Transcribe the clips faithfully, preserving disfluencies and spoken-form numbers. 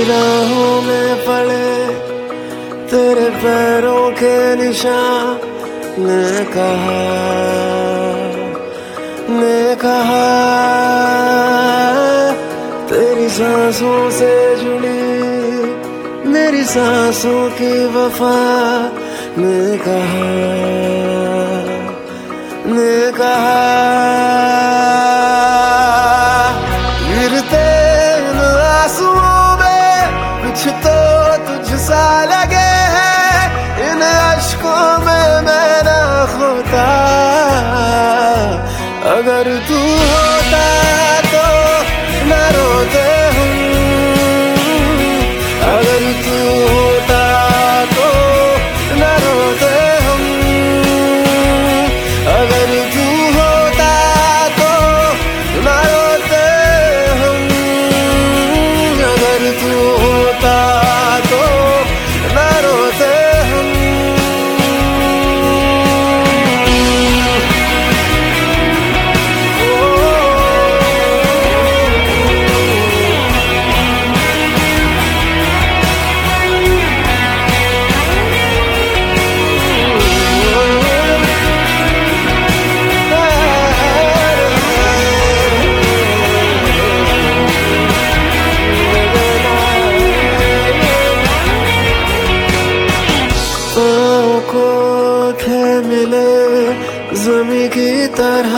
राहों में पड़े तेरे पैरों के निशान, ने कहा ने कहा तेरी सांसों से जुड़ी मेरी सांसों की वफा, ने कहा ने कहा गिरते इन आंसुओं में कुछ तो तुझसा लगे है, इन अश्कों में मैं ना खोता, अगर तू होता तो न रोते हम, अगर तू होता तो न रोते हम, अगर तू होता तो न रोते हम, अगर तू होता तो न रोते हम। मिले ज़मीं की तरह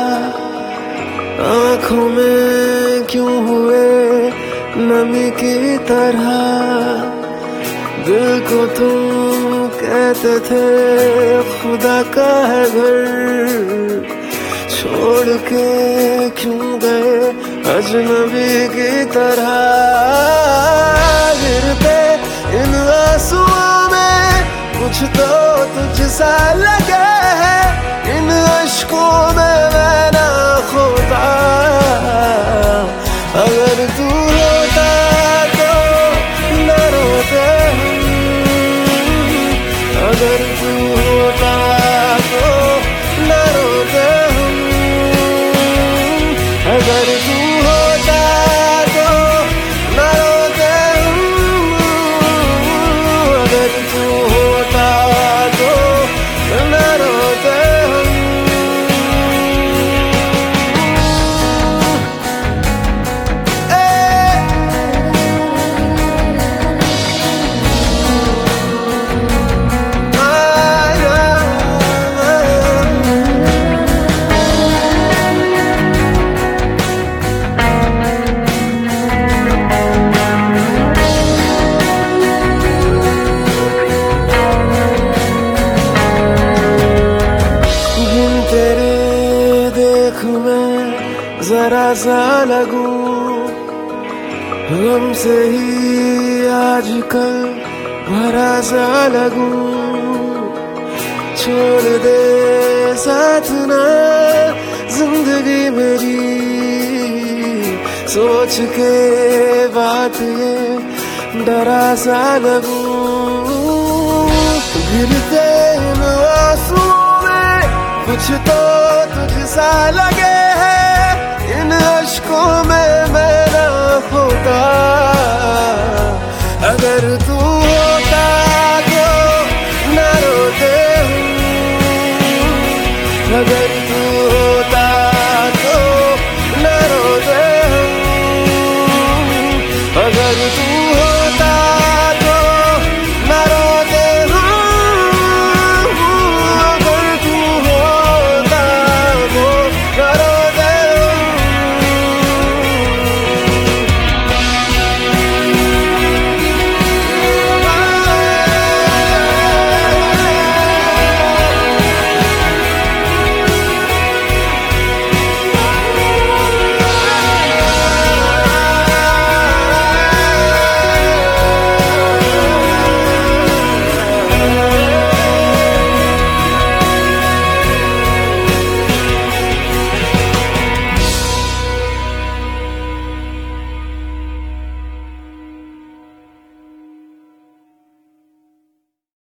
आँखों में क्यों हुए नमी की तरह, दिल को तुम कहते थे खुदा का है घर, छोड़ के क्यों गए अजनबी की तरह, गिरते इन आंसुओं में कुछ तो तुझसा लगे है, इन अश्कों में मैं ना खोता, अगर तू होता तो न रोते हम, अगर तू होता तो न रोते हम, अगर तू होता तो न रोते हम, अगर तू होता तो न रोते हम। जरा सा लगूं हमसे ही आजकल भरा सा लगूं, छोड़ दे साथ ना जिंदगी मेरी, सोच के बात ये डरा सा लगूं, गिरते इन आंसुओं में कुछ तो तुझसा लगे है, इन अश्कों में मैं ना खोता, अगर तू